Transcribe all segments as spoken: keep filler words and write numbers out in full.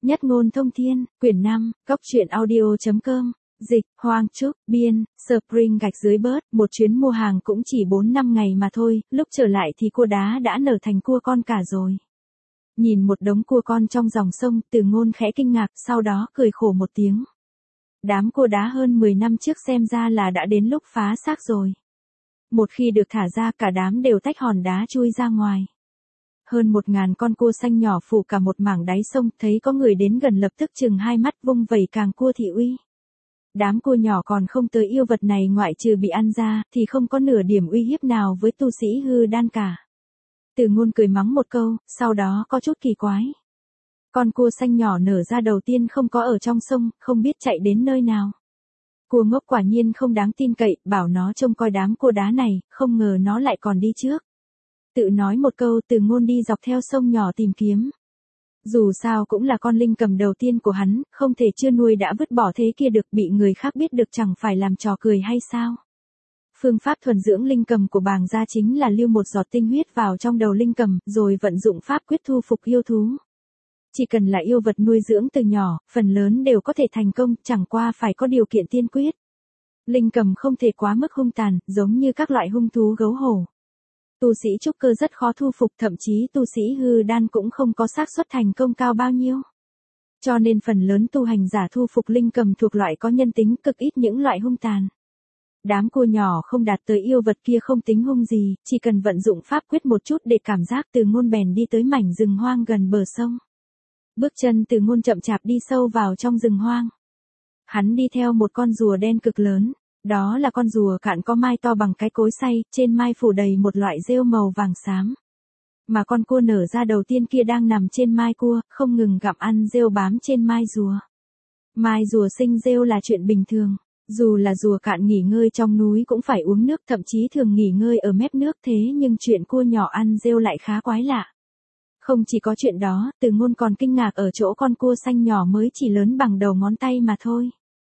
Nhất ngôn thông thiên, quyển năm, cốc truyện audio.com, dịch, Hoang Trúc, biên, Spring gạch dưới bớt, một chuyến mua hàng cũng chỉ bốn năm ngày mà thôi, lúc trở lại thì cua đá đã nở thành cua con cả rồi. Nhìn một đống cua con trong dòng sông, Từ Ngôn khẽ kinh ngạc, sau đó cười khổ một tiếng. Đám cua đá hơn mười năm trước xem ra là đã đến lúc phá xác rồi. Một khi được thả ra cả đám đều tách hòn đá chui ra ngoài. Hơn một ngàn con cua xanh nhỏ phủ cả một mảng đáy sông, thấy có người đến gần lập tức chừng hai mắt vung vẩy càng cua thị uy. Đám cua nhỏ còn không tới yêu vật này ngoại trừ bị ăn ra, thì không có nửa điểm uy hiếp nào với tu sĩ hư đan cả. Từ Ngôn cười mắng một câu, sau đó có chút kỳ quái. Con cua xanh nhỏ nở ra đầu tiên không có ở trong sông, không biết chạy đến nơi nào. Cua ngốc quả nhiên không đáng tin cậy, bảo nó trông coi đám cua đá này, không ngờ nó lại còn đi trước. Tự nói một câu, Từ Ngôn đi dọc theo sông nhỏ tìm kiếm. Dù sao cũng là con linh cầm đầu tiên của hắn, không thể chưa nuôi đã vứt bỏ thế kia được, bị người khác biết được chẳng phải làm trò cười hay sao. Phương pháp thuần dưỡng linh cầm của Bàng gia chính là lưu một giọt tinh huyết vào trong đầu linh cầm, rồi vận dụng pháp quyết thu phục yêu thú. Chỉ cần là yêu vật nuôi dưỡng từ nhỏ, phần lớn đều có thể thành công, chẳng qua phải có điều kiện tiên quyết. Linh cầm không thể quá mức hung tàn, giống như các loại hung thú gấu hổ. Tu sĩ trúc cơ rất khó thu phục, thậm chí tu sĩ hư đan cũng không có xác suất thành công cao bao nhiêu. Cho nên phần lớn tu hành giả thu phục linh cầm thuộc loại có nhân tính, cực ít những loại hung tàn. Đám cua nhỏ không đạt tới yêu vật kia không tính hung gì, chỉ cần vận dụng pháp quyết một chút để cảm giác. Từ Ngôn bèn đi tới mảnh rừng hoang gần bờ sông. Bước chân Từ Ngôn chậm chạp đi sâu vào trong rừng hoang. Hắn đi theo một con rùa đen cực lớn. Đó là con rùa cạn có mai to bằng cái cối xay, trên mai phủ đầy một loại rêu màu vàng xám. Mà con cua nở ra đầu tiên kia đang nằm trên mai cua, không ngừng gặm ăn rêu bám trên mai rùa. Mai rùa sinh rêu là chuyện bình thường. Dù là rùa cạn nghỉ ngơi trong núi cũng phải uống nước, thậm chí thường nghỉ ngơi ở mép nước, thế nhưng chuyện cua nhỏ ăn rêu lại khá quái lạ. Không chỉ có chuyện đó, Từ Ngôn còn kinh ngạc ở chỗ con cua xanh nhỏ mới chỉ lớn bằng đầu ngón tay mà thôi.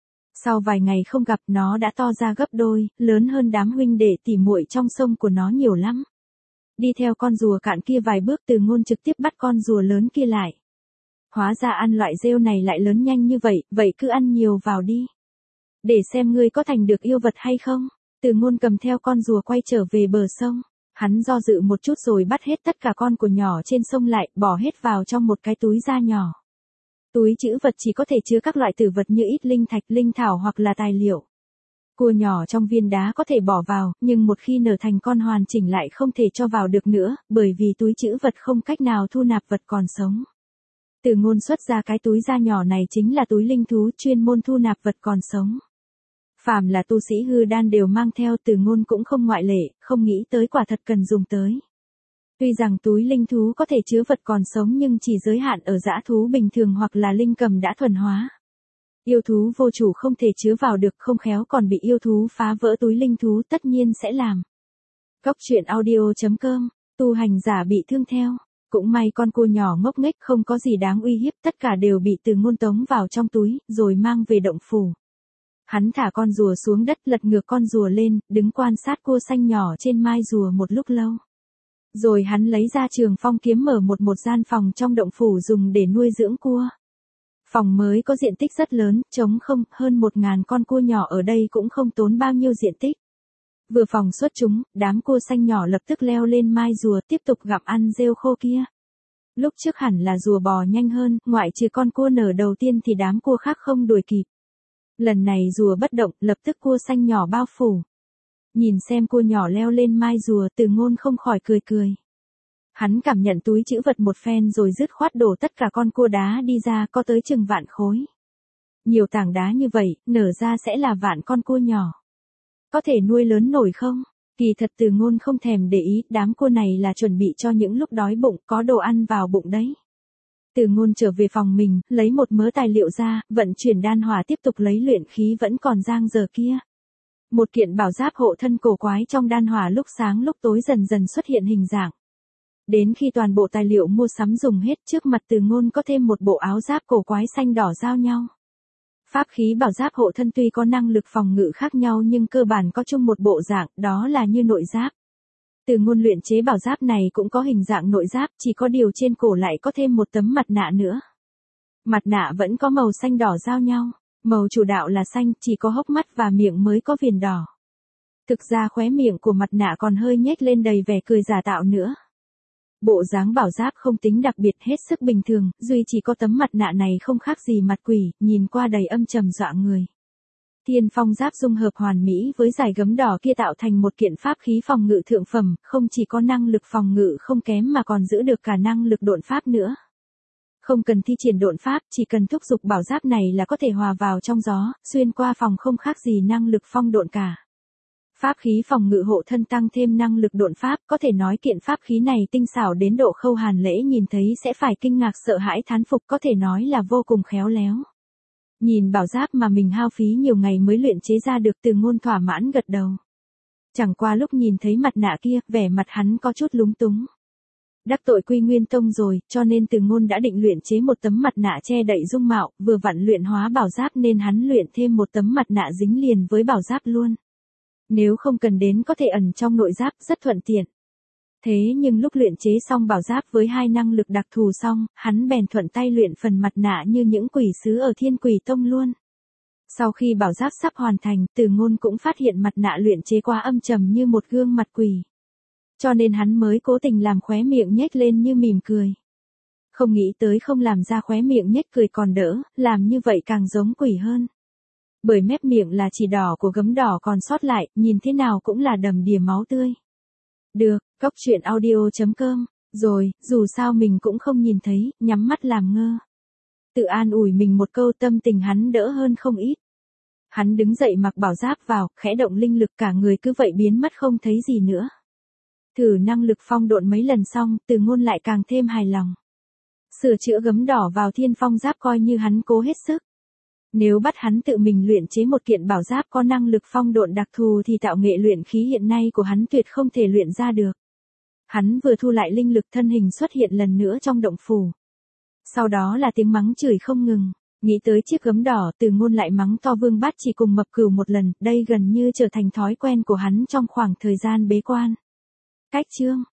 Sau vài ngày không gặp, nó đã to ra gấp đôi, lớn hơn đám huynh đệ tỉ muội trong sông của nó nhiều lắm. Đi theo con rùa cạn kia vài bước, Từ Ngôn trực tiếp bắt con rùa lớn kia lại. Hóa ra ăn loại rêu này lại lớn nhanh như vậy, vậy cứ ăn nhiều vào đi. Để xem ngươi có thành được yêu vật hay không. Từ Ngôn cầm theo con rùa quay trở về bờ sông. Hắn do dự một chút rồi bắt hết tất cả con của nhỏ trên sông lại, bỏ hết vào trong một cái túi da nhỏ. Túi trữ vật chỉ có thể chứa các loại tử vật như ít linh thạch, linh thảo hoặc là tài liệu. Cua nhỏ trong viên đá có thể bỏ vào, nhưng một khi nở thành con hoàn chỉnh lại không thể cho vào được nữa, bởi vì túi trữ vật không cách nào thu nạp vật còn sống. Từ Ngôn xuất ra cái túi da nhỏ này chính là túi linh thú, chuyên môn thu nạp vật còn sống. Phàm là tu sĩ hư đan đều mang theo, Từ Ngôn cũng không ngoại lệ, không nghĩ tới quả thật cần dùng tới. Tuy rằng túi linh thú có thể chứa vật còn sống nhưng chỉ giới hạn ở dã thú bình thường hoặc là linh cầm đã thuần hóa. Yêu thú vô chủ không thể chứa vào được, không khéo còn bị yêu thú phá vỡ túi linh thú, tất nhiên sẽ làm. Cốc truyện audio.com, tu hành giả bị thương theo. Cũng may con cua nhỏ ngốc nghếch không có gì đáng uy hiếp, tất cả đều bị Từ Ngôn tống vào trong túi, rồi mang về động phủ. Hắn thả con rùa xuống đất, lật ngược con rùa lên, đứng quan sát cua xanh nhỏ trên mai rùa một lúc lâu. Rồi hắn lấy ra trường phong kiếm mở một một gian phòng trong động phủ dùng để nuôi dưỡng cua. Phòng mới có diện tích rất lớn, trống không, hơn một ngàn con cua nhỏ ở đây cũng không tốn bao nhiêu diện tích. Vừa phòng xuất chúng, đám cua xanh nhỏ lập tức leo lên mai rùa tiếp tục gặm ăn rêu khô kia. Lúc trước hẳn là rùa bò nhanh hơn, ngoại trừ con cua nở đầu tiên thì đám cua khác không đuổi kịp. Lần này rùa bất động, lập tức cua xanh nhỏ bao phủ. Nhìn xem cua nhỏ leo lên mai rùa, Từ Ngôn không khỏi cười cười. Hắn cảm nhận túi trữ vật một phen rồi dứt khoát đổ tất cả con cua đá đi ra, có tới chừng vạn khối. Nhiều tảng đá như vậy, nở ra sẽ là vạn con cua nhỏ. Có thể nuôi lớn nổi không? Kỳ thật Từ Ngôn không thèm để ý, đám cua này là chuẩn bị cho những lúc đói bụng, có đồ ăn vào bụng đấy. Từ Ngôn trở về phòng mình, lấy một mớ tài liệu ra, vận chuyển đan hỏa tiếp tục lấy luyện khí vẫn còn dang dở kia. Một kiện bảo giáp hộ thân cổ quái trong đan hỏa lúc sáng lúc tối dần dần xuất hiện hình dạng. Đến khi toàn bộ tài liệu mua sắm dùng hết, trước mặt Từ Ngôn có thêm một bộ áo giáp cổ quái xanh đỏ giao nhau. Pháp khí bảo giáp hộ thân tuy có năng lực phòng ngự khác nhau nhưng cơ bản có chung một bộ dạng, đó là như nội giáp. Từ Ngôn luyện chế bảo giáp này cũng có hình dạng nội giáp, chỉ có điều trên cổ lại có thêm một tấm mặt nạ nữa. Mặt nạ vẫn có màu xanh đỏ giao nhau. Màu chủ đạo là xanh, chỉ có hốc mắt và miệng mới có viền đỏ. Thực ra khóe miệng của mặt nạ còn hơi nhếch lên đầy vẻ cười giả tạo nữa. Bộ dáng bảo giáp không tính đặc biệt, hết sức bình thường, duy chỉ có tấm mặt nạ này không khác gì mặt quỷ, nhìn qua đầy âm trầm dọa người. Thiên phong giáp dung hợp hoàn mỹ với dải gấm đỏ kia tạo thành một kiện pháp khí phòng ngự thượng phẩm, không chỉ có năng lực phòng ngự không kém mà còn giữ được cả năng lực độn pháp nữa. Không cần thi triển độn pháp, chỉ cần thúc giục bảo giáp này là có thể hòa vào trong gió, xuyên qua phòng không khác gì năng lực phong độn cả. Pháp khí phòng ngự hộ thân tăng thêm năng lực độn pháp, có thể nói kiện pháp khí này tinh xảo đến độ Khâu Hàn Lễ nhìn thấy sẽ phải kinh ngạc sợ hãi thán phục, có thể nói là vô cùng khéo léo. Nhìn bảo giáp mà mình hao phí nhiều ngày mới luyện chế ra được, Từ Ngôn thỏa mãn gật đầu. Chẳng qua lúc nhìn thấy mặt nạ kia, vẻ mặt hắn có chút lúng túng. Đắc tội Quy Nguyên Tông rồi, cho nên Từ Ngôn đã định luyện chế một tấm mặt nạ che đậy dung mạo, vừa vặn luyện hóa bảo giáp nên hắn luyện thêm một tấm mặt nạ dính liền với bảo giáp luôn. Nếu không cần đến có thể ẩn trong nội giáp, rất thuận tiện. Thế nhưng lúc luyện chế xong bảo giáp với hai năng lực đặc thù xong, hắn bèn thuận tay luyện phần mặt nạ như những quỷ sứ ở Thiên Quỷ Tông luôn. Sau khi bảo giáp sắp hoàn thành, Từ Ngôn cũng phát hiện mặt nạ luyện chế quá âm trầm như một gương mặt quỷ. Cho nên hắn mới cố tình làm khóe miệng nhếch lên như mỉm cười. Không nghĩ tới không làm ra khóe miệng nhếch cười còn đỡ, làm như vậy càng giống quỷ hơn. Bởi mép miệng là chỉ đỏ của gấm đỏ còn sót lại, nhìn thế nào cũng là đầm đìa máu tươi. Được, cốc truyện audio chấm com, rồi, dù sao mình cũng không nhìn thấy, nhắm mắt làm ngơ. Tự an ủi mình một câu, tâm tình hắn đỡ hơn không ít. Hắn đứng dậy mặc bảo giáp vào, khẽ động linh lực, cả người cứ vậy biến mất không thấy gì nữa. Thử năng lực phong độn mấy lần xong, Từ Ngôn lại càng thêm hài lòng. Sửa chữa gấm đỏ vào thiên phong giáp coi như hắn cố hết sức. Nếu bắt hắn tự mình luyện chế một kiện bảo giáp có năng lực phong độn đặc thù thì tạo nghệ luyện khí hiện nay của hắn tuyệt không thể luyện ra được. Hắn vừa thu lại linh lực, thân hình xuất hiện lần nữa trong động phủ. Sau đó là tiếng mắng chửi không ngừng. Nghĩ tới chiếc gấm đỏ, Từ Ngôn lại mắng to Vương Bát Chỉ cùng Mập Cửu một lần, đây gần như trở thành thói quen của hắn trong khoảng thời gian bế quan. Cách chương